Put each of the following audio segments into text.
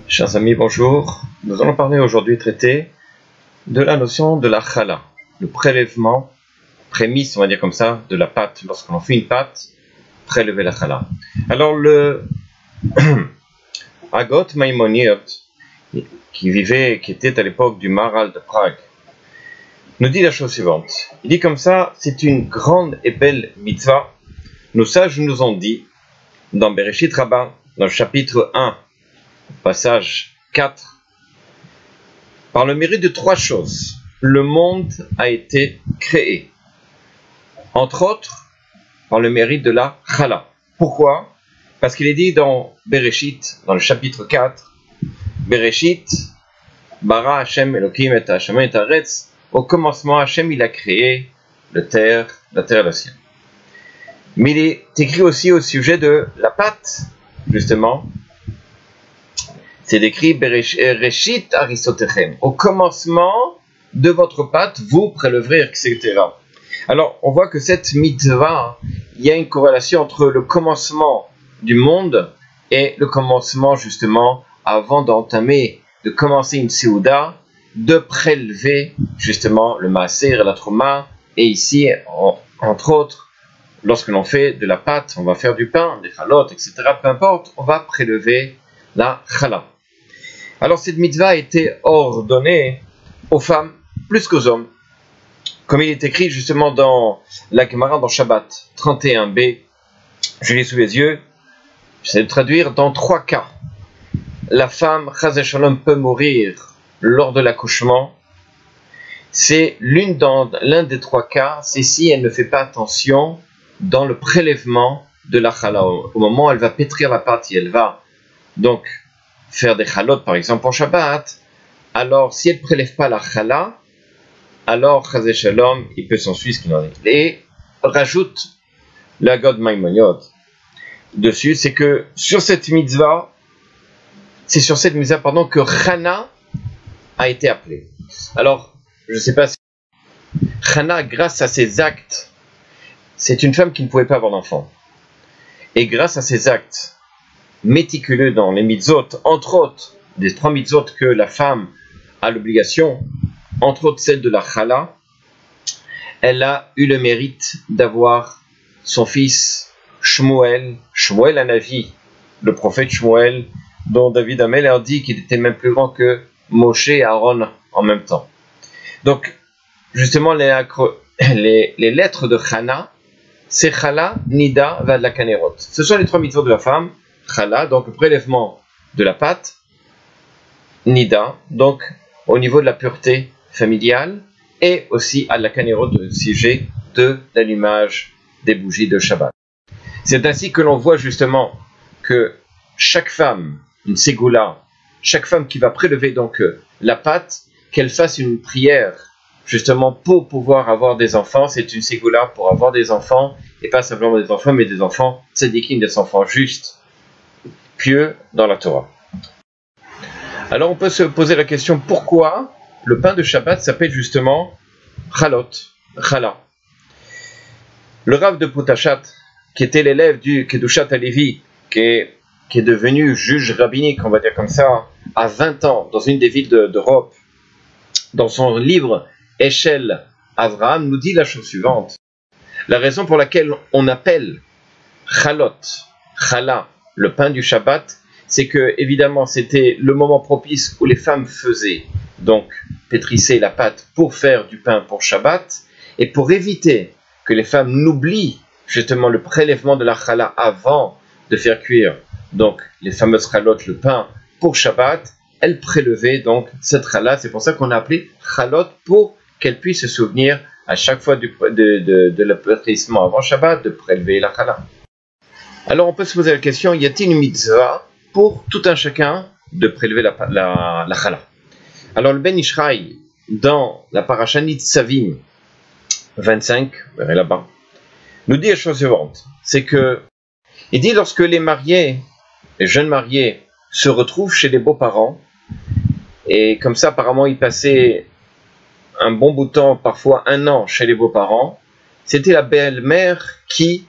Chers amis, bonjour. Nous allons traiter de la notion de la chala, le prélèvement, prémisse, on va dire comme ça, de la pâte. Lorsqu'on en fait une pâte, prélever la chala. Alors le Agot Maïmonide, qui était à l'époque du Maharal de Prague, nous dit la chose suivante. Il dit comme ça: c'est une grande et belle mitzvah. Nos sages nous ont dit, dans Bereshit Rabbah, dans le chapitre 1, passage 4, par le mérite de trois choses, le monde a été créé. Entre autres, par le mérite de la chala. Pourquoi? Parce qu'il est dit dans Bereshit, dans le chapitre 4, Bereshit, bara Hashem Elohim et Hashem et Haaretz, au commencement Hashem il a créé la terre et le ciel. Mais il est écrit aussi au sujet de la pâte, justement. C'est décrit Bereshit Arisotechem, au commencement de votre pâte, vous préleverez, etc. Alors, on voit que cette mitzvah, il y a une corrélation entre le commencement du monde et le commencement, justement, avant de commencer une séouda, de prélever, justement, le maaser et la trouma. Et ici, entre autres, lorsque l'on fait de la pâte, on va faire du pain, des chalotes, etc. Peu importe, on va prélever la chala. Alors cette mitzvah a été ordonnée aux femmes plus qu'aux hommes. Comme il est écrit justement dans la Gemara, dans Shabbat 31b, je l'ai sous les yeux, j'essaie de traduire dans 3 cas. La femme, chas v'shalom, peut mourir lors de l'accouchement. C'est l'un des 3 cas, c'est si elle ne fait pas attention dans le prélèvement de la chala. Au moment où elle va pétrir la pâte, et elle va donc faire des chalotes par exemple en Shabbat, alors si elle ne prélève pas la chala, alors chas v'shalom, il peut s'ensuivre ce qu'il en est. Et rajoute la God Maimoniot dessus, c'est que sur cette mitzvah, que Chana a été appelée. Alors, je ne sais pas si Chana, grâce à ses actes, c'est une femme qui ne pouvait pas avoir d'enfant. Et grâce à ses actes méticuleux dans les mitzvot, entre autres, des 3 mitzvot que la femme a l'obligation, entre autres celle de la chala, elle a eu le mérite d'avoir son fils Shmuel Hanavi, le prophète Shmuel, dont David Ameller dit qu'il était même plus grand que Moshe et Aaron en même temps. Donc, justement, les lettres de Chana, c'est Chala, Nida, Vadla Kanerot. Ce sont les 3 mitzvot de la femme. Chala, donc le prélèvement de la pâte. Nida, donc au niveau de la pureté familiale. Et aussi à la Kanerot, le sujet de l'allumage des bougies de Shabbat. C'est ainsi que l'on voit justement que chaque femme, une ségoula, chaque femme qui va prélever donc la pâte, qu'elle fasse une prière justement pour pouvoir avoir des enfants. C'est une ségoula pour avoir des enfants, et pas simplement des enfants, mais des enfants tzadikim, des enfants justes, pieux dans la Torah. Alors on peut se poser la question, pourquoi le pain de Shabbat s'appelle justement chala. Le Rav de Potachat, qui était l'élève du Kedushat Halevi, qui est devenu juge rabbinique, on va dire comme ça, à 20 ans, dans une des villes d'Europe, dans son livre Eshel Avraham, nous dit la chose suivante. La raison pour laquelle on appelle chala, le pain du Shabbat, c'est que, évidemment, c'était le moment propice où les femmes faisaient, donc, pétrissaient la pâte pour faire du pain pour Shabbat, et pour éviter que les femmes n'oublient justement le prélèvement de la chala avant de faire cuire, donc, les fameuses chalotes, le pain pour Shabbat, elles prélevaient donc cette chala. C'est pour ça qu'on a appelé chalot, pour qu'elles puissent se souvenir à chaque fois de le pétrissement avant Shabbat, de prélever la chala. Alors on peut se poser la question, y a-t-il une mitzvah pour tout un chacun de prélever la chala? Alors le Ben Ishraï, dans la paracha Nitzavim 25, vous verrez là-bas, nous dit la chose suivante, c'est que, il dit lorsque les jeunes mariés se retrouvent chez les beaux-parents, et comme ça apparemment ils passaient un bon bout de temps, parfois 1 an chez les beaux-parents, c'était la belle-mère qui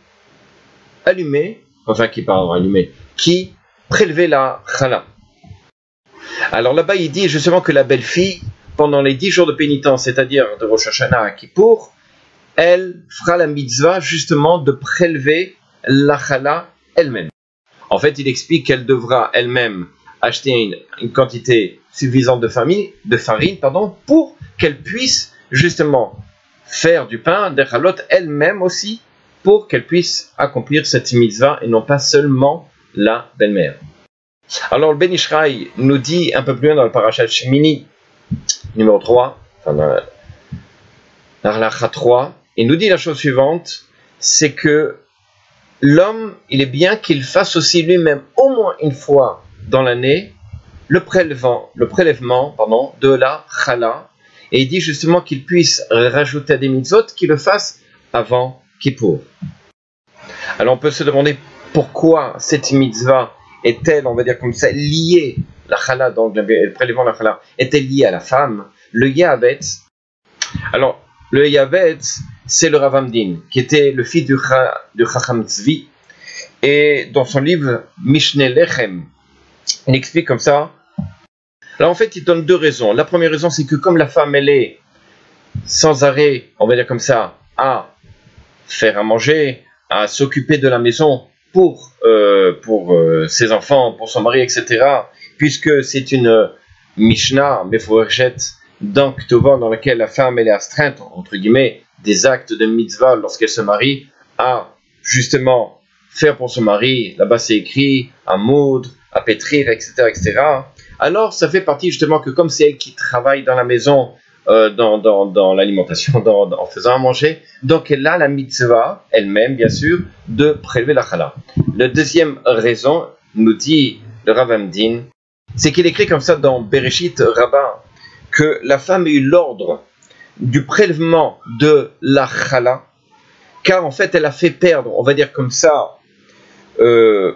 prélevait la chala. Alors là-bas, il dit justement que la belle-fille, pendant les 10 jours de pénitence, c'est-à-dire de Rosh Hashanah à Kippour, elle fera la mitzvah justement de prélever la chala elle-même. En fait, il explique qu'elle devra elle-même acheter une quantité suffisante de farine, pour qu'elle puisse justement faire du pain, des chalot elle-même aussi, pour qu'elle puisse accomplir cette mitzvah et non pas seulement la belle-mère. Alors le Ben Ishraï nous dit un peu plus loin dans le parashat Shemini, numéro 3, enfin dans la halacha 3, il nous dit la chose suivante, c'est que l'homme, il est bien qu'il fasse aussi lui-même au moins une fois dans l'année le prélèvement de la chala, et il dit justement qu'il puisse rajouter des mitzvot, qu'il le fasse avant Kippour. Alors on peut se demander pourquoi cette mitzvah est-elle, on va dire comme ça, liée, la chala, donc le prélèvement de la chala, est-elle liée à la femme, le yavetz. Alors, le yavetz, c'est le Rav Amdin, qui était le fils du Chacham Tzvi, et dans son livre Mishneh Lechem, il explique comme ça. Alors en fait, il donne deux raisons. La première raison, c'est que comme la femme, elle est sans arrêt, on va dire comme ça, à faire à manger, à s'occuper de la maison pour ses enfants, pour son mari, etc., puisque c'est une Mishnah, Meforechet, dans Ketuvot, dans laquelle la femme, elle est astreinte, entre guillemets, des actes de mitzvah lorsqu'elle se marie, à justement faire pour son mari, là-bas c'est écrit, à moudre, à pétrir, etc., etc. Alors ça fait partie justement que comme c'est elle qui travaille dans la maison, dans l'alimentation, en faisant à manger, donc elle a la mitzvah, elle-même bien sûr, de prélever la chala. La deuxième raison, nous dit le Rav Amdin, c'est qu'il écrit comme ça dans Bereshit Rabbah, que la femme a eu l'ordre du prélèvement de la chala, car en fait elle a fait perdre, on va dire comme ça, le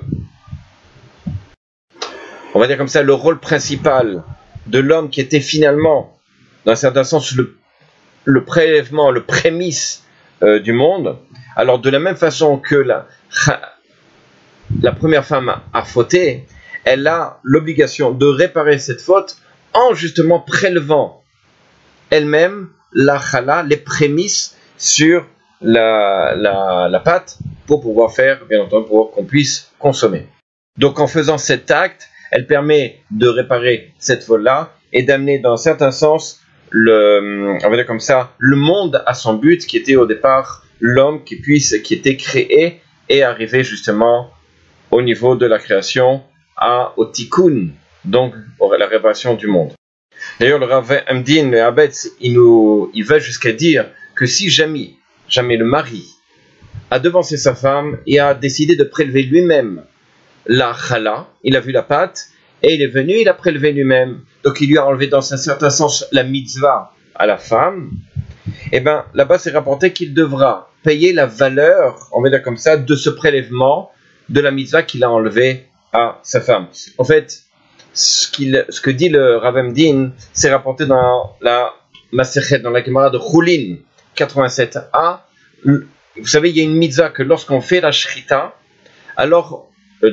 rôle principal de l'homme qui était finalement, dans un certain sens, le prélèvement, le prémisse du monde. Alors de la même façon que la première femme a fauté, elle a l'obligation de réparer cette faute en justement prélevant elle-même la chala, les prémices sur la pâte pour pouvoir faire, bien entendu, pour qu'on puisse consommer. Donc en faisant cet acte, elle permet de réparer cette faute-là et d'amener dans un certain sens on va dire comme ça, le monde à son but, qui était au départ l'homme qui était créé et arrivé justement au niveau de la création au tikkun, donc à la réparation du monde. D'ailleurs, le Rav Amdin, le Abetz, il va jusqu'à dire que si jamais le mari a devancé sa femme et a décidé de prélever lui-même la chala, il a vu la pâte, et il est venu, il a prélevé lui-même, donc il lui a enlevé dans un certain sens la mitzvah à la femme, et bien là-bas c'est rapporté qu'il devra payer la valeur, on va dire comme ça, de ce prélèvement de la mitzvah qu'il a enlevé à sa femme. En fait, ce que dit le Rav Amdin, c'est rapporté dans la Masechet, dans la Gemara de Choulin 87a. Vous savez, il y a une mitzvah que lorsqu'on fait la shrita, alors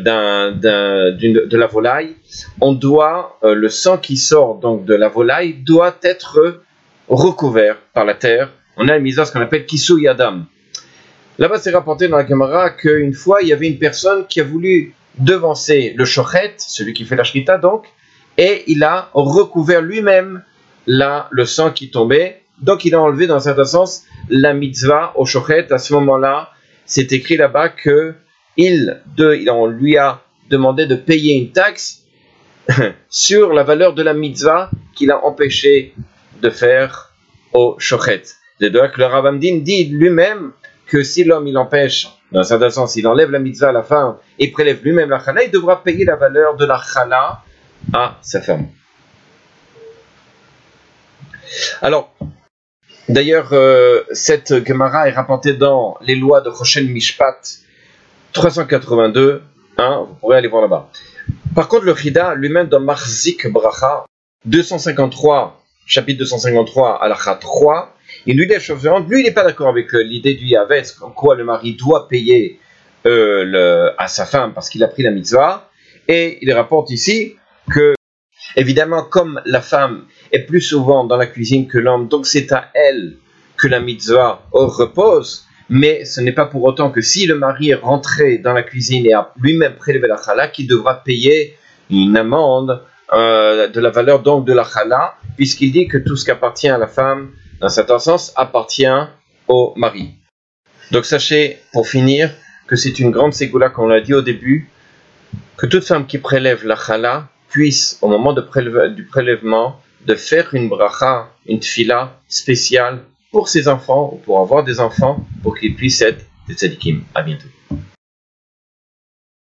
de la volaille, on doit, le sang qui sort donc de la volaille doit être recouvert par la terre. On a une mitzvah, ce qu'on appelle Kisui Adam. Là-bas, c'est rapporté dans la Gemara qu'une fois, il y avait une personne qui a voulu devancer le shochet, celui qui fait la shrita donc, et il a recouvert lui-même le sang qui tombait. Donc, il a enlevé dans un certain sens la mitzvah au shochet. À ce moment-là, c'est écrit là-bas que on lui a demandé de payer une taxe sur la valeur de la mitzvah qu'il a empêché de faire au shochet. C'est donc le Rav Amdin dit lui-même que si l'homme il empêche, dans un certain sens, il enlève la mitzvah à la fin et prélève lui-même la chala, il devra payer la valeur de la chala à sa femme. Alors, d'ailleurs, cette Gemara est rapportée dans les lois de Choshen Mishpat 382, vous pourrez aller voir là-bas. Par contre, le Chida lui-même dans Marzik Bracha 253, chapitre 253, halakha 3, il nous dit la chose suivante. Lui, il n'est pas d'accord avec l'idée du Yavetz, en quoi le mari doit payer à sa femme parce qu'il a pris la mitzvah, et il rapporte ici que Évidemment, comme la femme est plus souvent dans la cuisine que l'homme, donc c'est à elle que la mitzvah repose, mais ce n'est pas pour autant que si le mari est rentré dans la cuisine et a lui-même prélevé la chala, qu'il devra payer une amende de la valeur donc de la chala, puisqu'il dit que tout ce qui appartient à la femme, dans un certain sens, appartient au mari. Donc sachez, pour finir, que c'est une grande ségoula, comme on l'a dit au début, que toute femme qui prélève la chala puisse, au moment du prélèvement, de faire une bracha, une tfila spéciale pour ses enfants, ou pour avoir des enfants, pour qu'ils puissent être des tzadikim. À bientôt.